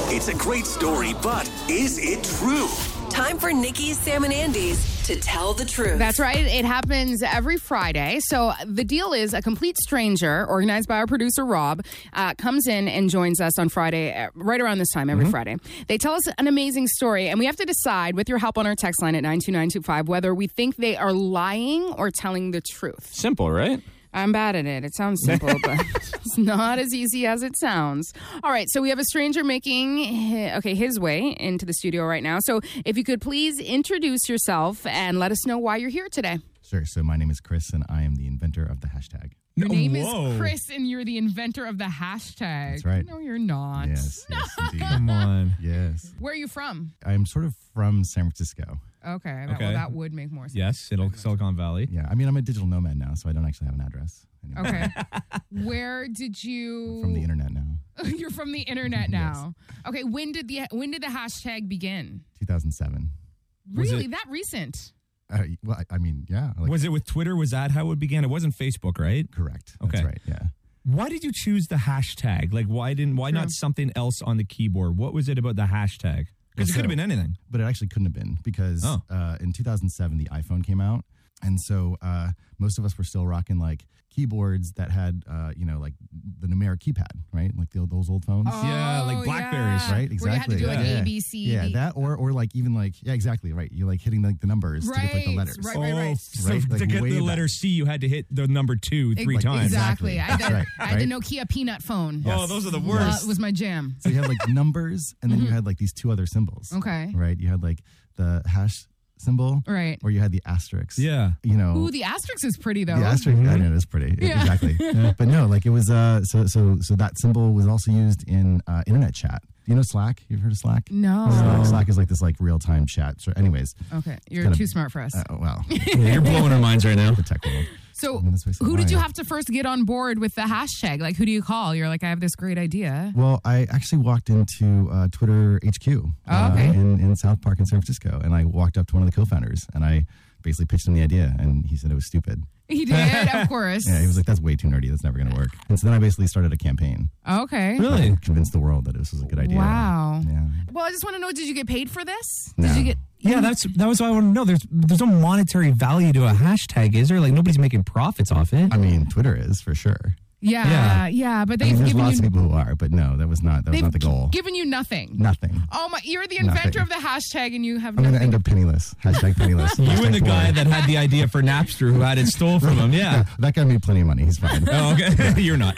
It's a great story, but is it true? Time for Nikki's, Sam, and Andy's to tell the truth. That's right. It happens every Friday. So the deal is a complete stranger, organized by our producer, Rob, comes in and joins us on Friday, right around this time every Friday. They tell us an amazing story, and we have to decide, with your help on our text line at 92925, whether we think they are lying or telling the truth. Simple, right? I'm bad at it. It sounds simple, but it's not as easy as it sounds. All right, so we have a stranger making his way into the studio right now. So if you could please introduce yourself and let us know why you're here today. Sure. So my name is Chris, and I am the inventor of the hashtag. Your name is Chris, and you're the inventor of the hashtag. That's right. No, you're not. Yes, indeed. Come on. Yes. Where are you from? I'm sort of from San Francisco. Okay. Well, that would make more sense. Yes, Silicon Valley. Yeah. I mean, I'm a digital nomad now, so I don't actually have an address anymore. Okay. Where did you... From the internet now. You're from the internet now. Yes. Okay. When did the hashtag begin? 2007. Really? That recent? Well, I mean, yeah. Was it with Twitter? Was that how it began? It wasn't Facebook, right? Correct. Okay. That's right, yeah. Why did you choose the hashtag? Like, why not something else on the keyboard? What was it about the hashtag? Because it could have been anything. But it actually couldn't have been, because in 2007, the iPhone came out. And so most of us were still rocking like keyboards that had, like the numeric keypad, right? Like those old phones. Oh, yeah, like Blackberries, right? Exactly. Where you had to do like A, B, C. Yeah, that or like even like, yeah, exactly, right. You're like hitting like the numbers to get like the letters. Right. So Right? to get the letter C, you had to hit the number 2 3 times. Exactly. I Right. had the Nokia Peanut phone. Yes. Oh, those are the worst. That was my jam. So you had like numbers, and then you had like these two other symbols. Okay. Right? You had like the hash symbol. Right. Or you had the asterisk. Yeah. Ooh, the asterisk is pretty, though. The asterisk, I know, it's pretty. Yeah. Exactly. But no, like it was, so that symbol was also used in internet chat. You know Slack? You've heard of Slack? No. Slack is like this like real-time chat. So anyways. Okay. You're too smart for us. Well. You're blowing our minds right now. The tech world. So who did you have to first get on board with the hashtag? Like, who do you call? You're like, I have this great idea. Well, I actually walked into Twitter HQ in South Park in San Francisco, and I walked up to one of the co-founders, and I basically pitched him the idea, and he said it was stupid. He did, of course. Yeah, he was like, that's way too nerdy. That's never going to work. And so then I basically started a campaign. Okay. Really? Convinced the world that this was a good idea. Wow. Yeah. Well, I just want to know, did you get paid for this? No. Did you get... Yeah, that was what I want to know. There's no monetary value to a hashtag, is there? Like, nobody's making profits off it. I mean, Twitter is for sure. Yeah, but they've there's given lots you... of people who are, but no, that was not the goal. Given you nothing. Nothing. Oh my! You're the inventor of the hashtag, and you have I'm nothing. going to end up penniless. Hashtag penniless. You and the guy that had the idea for Napster who had it stole from him. Yeah. That guy made plenty of money. He's fine. Oh, okay. You're not.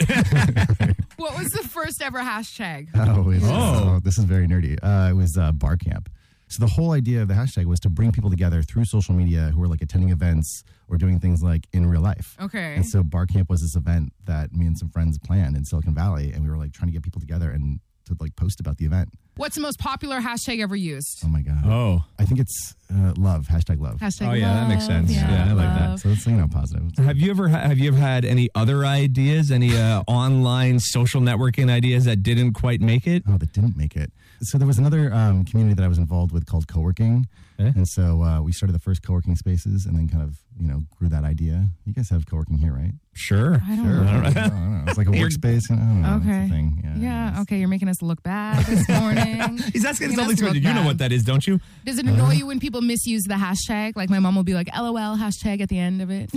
What was the first ever hashtag? This is very nerdy. It was bar camp. So the whole idea of the hashtag was to bring people together through social media who were like attending events or doing things like in real life. Okay. And so bar camp was this event that me and some friends planned in Silicon Valley, and we were like trying to get people together and to like post about the event. What's the most popular hashtag ever used? Oh my God. Oh. I think it's love. Hashtag love. Hashtag Oh, yeah, that makes sense. Yeah, I like that. So it's, positive. Have you ever had any other ideas, any online social networking ideas that didn't quite make it? Oh, that didn't make it. So there was another community that I was involved with called co-working. And so we started the first co-working spaces and then kind of, grew that idea. You guys have co-working here, right? Sure. I don't know. I don't know. It's like a workspace. I don't know. Okay. It's a thing. Yeah. Okay. You're making us look bad this morning. He's asking us all Making these us questions. look You know bad. what that is, don't you? Does it annoy you when people misuse the hashtag? Like my mom will be like, LOL hashtag at the end of it.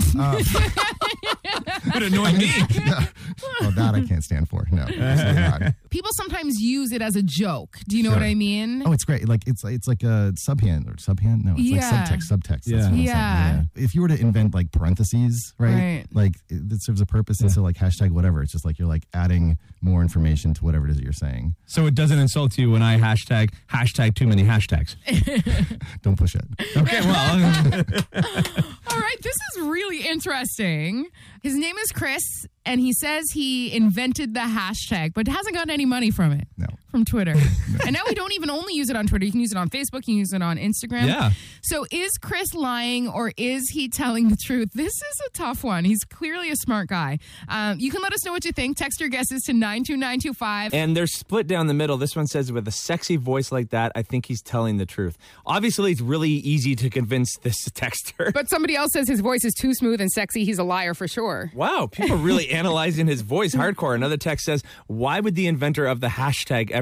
It would annoy me. Well, that I can't stand for. No. Absolutely not. People sometimes use it as a joke. Do you know what I mean? Oh, it's great. Like it's like a subhand or subhand. No, it's like subtext. That's what I'm saying. Yeah. If you were to invent like parentheses, right? Like it serves a purpose. And so like hashtag whatever. It's just like you're like adding more information to whatever it is that you're saying. So it doesn't insult you when I hashtag too many hashtags. Don't push it. Okay, well. All right, this is really interesting. His name is Chris, and he says he invented the hashtag, but hasn't gotten any money from it. No. From Twitter. And now we don't even only use it on Twitter. You can use it on Facebook. You can use it on Instagram. Yeah. So is Chris lying or is he telling the truth? This is a tough one. He's clearly a smart guy. You can let us know what you think. Text your guesses to 92925. And they're split down the middle. This one says, with a sexy voice like that, I think he's telling the truth. Obviously, it's really easy to convince this texter. But somebody else says his voice is too smooth and sexy. He's a liar for sure. Wow, people really analyzing his voice hardcore. Another text says, why would the inventor of the hashtag ever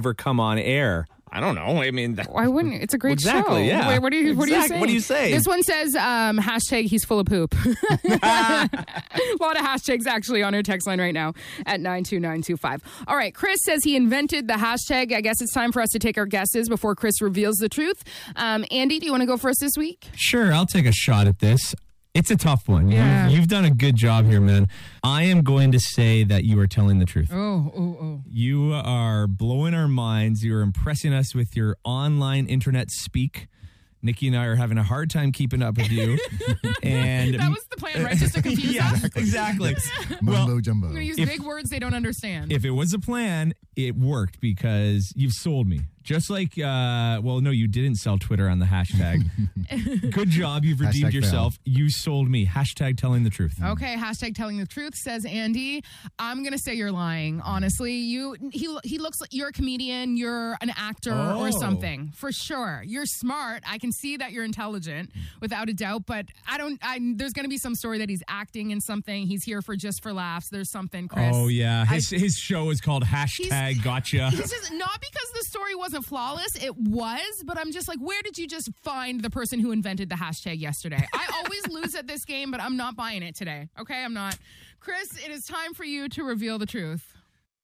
ever come on air. I don't know. I mean, why wouldn't? It's a great show. Exactly, yeah. Wait, what are you saying? What do you say? This one says hashtag he's full of poop. A lot of hashtags actually on our text line right now at 92925. All right, Chris says he invented the hashtag. I guess it's time for us to take our guesses before Chris reveals the truth. Andy, do you want to go first this week? Sure, I'll take a shot at this. It's a tough one. Yeah. You've done a good job here, man. I am going to say that you are telling the truth. Oh. You are blowing our minds. You're impressing us with your online internet speak. Nikki and I are having a hard time keeping up with you. And that was the plan, right? Just to confuse us? Exactly. Mumbo jumbo. I'm going to use big words they don't understand. If it was a plan, it worked because you've sold me. Just like, no, you didn't sell Twitter on the hashtag. Good job. You've redeemed Hashtag yourself. You sold me. Hashtag telling the truth. Okay, hashtag telling the truth, says Andy. I'm going to say you're lying, honestly. He looks like you're a comedian, you're an actor or something, for sure. You're smart. I can see that you're intelligent, without a doubt, but there's going to be some story that he's acting in something. He's here for just for laughs. There's something, Chris. Oh, yeah. His show is called Hashtag Gotcha. He's just, not because the story wasn't flawless, it was, but I'm just like, where did you just find the person who invented the hashtag yesterday? I always lose at this game, but I'm not buying it today. Okay, I'm not. Chris, it is time for you to reveal the truth.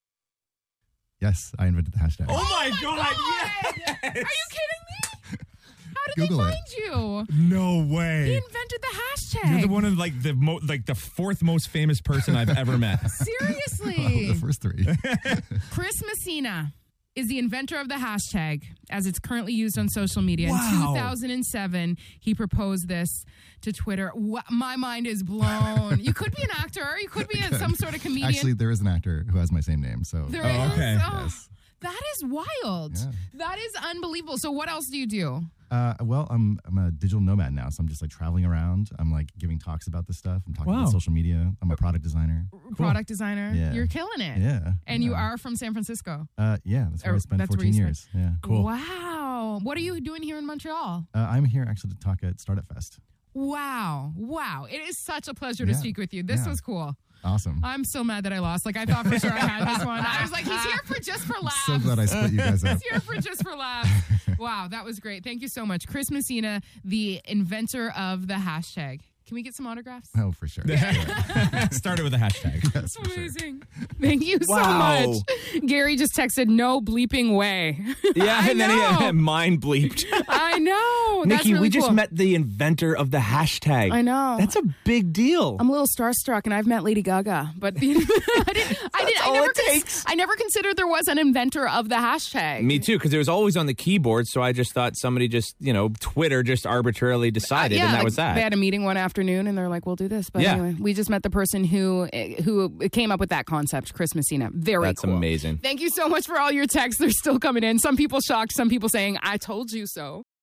Yes, I invented the hashtag. Oh my God. Yes. Are you kidding me? How did Google they it. find you? No He way. invented the hashtag. You're the one of the fourth most famous person I've ever met. Seriously. The first three. Chris Messina is the inventor of the hashtag as it's currently used on social media. Wow. In 2007, he proposed this to Twitter. My mind is blown. You could be an actor. You could be some sort of comedian. Actually, there is an actor who has my same name. So There is? okay. Oh, Yes. that is wild. Yeah. That is unbelievable. So what else do you do? Well, I'm a digital nomad now, so I'm just like traveling around. I'm like giving talks about this stuff. I'm talking Wow. about social media. I'm a product designer. Product designer. Yeah. You're killing it. Yeah. And you are from San Francisco. Yeah, that's where Or I spent that's where 14 you years. Yeah. Cool. Wow. What are you doing here in Montreal? I'm here actually to talk at Startup Fest. Wow. It is such a pleasure to Yeah. speak with you. This Yeah. was cool. Awesome. I'm so mad that I lost. Like, I thought for sure I had this one. I was like, he's here for just for laughs. So glad I split you guys up. He's here for just for laughs. Wow, that was great. Thank you so much. Chris Messina, the inventor of the hashtag. Can we get some autographs? Oh, for sure. Started with a hashtag. Yes, for sure. Amazing. Thank you so Wow. much. Gary just texted, no bleeping way. Yeah, I and then know. he mind bleeped. I know. That's Nikki, really we just cool. met the inventor of the hashtag. I know. That's a big deal. I'm a little starstruck, and I've met Lady Gaga, but I never considered there was an inventor of the hashtag. Me too, because it was always on the keyboard, so I just thought somebody just, Twitter just arbitrarily decided, and that like, was that. They had a meeting one afternoon, and they're like, "We'll do this." But Yeah. anyway, we just met the person who came up with that concept, Chris Messina. Very That's cool. amazing. Thank you so much for all your texts. They're still coming in. Some people shocked, some people saying, "I told you so."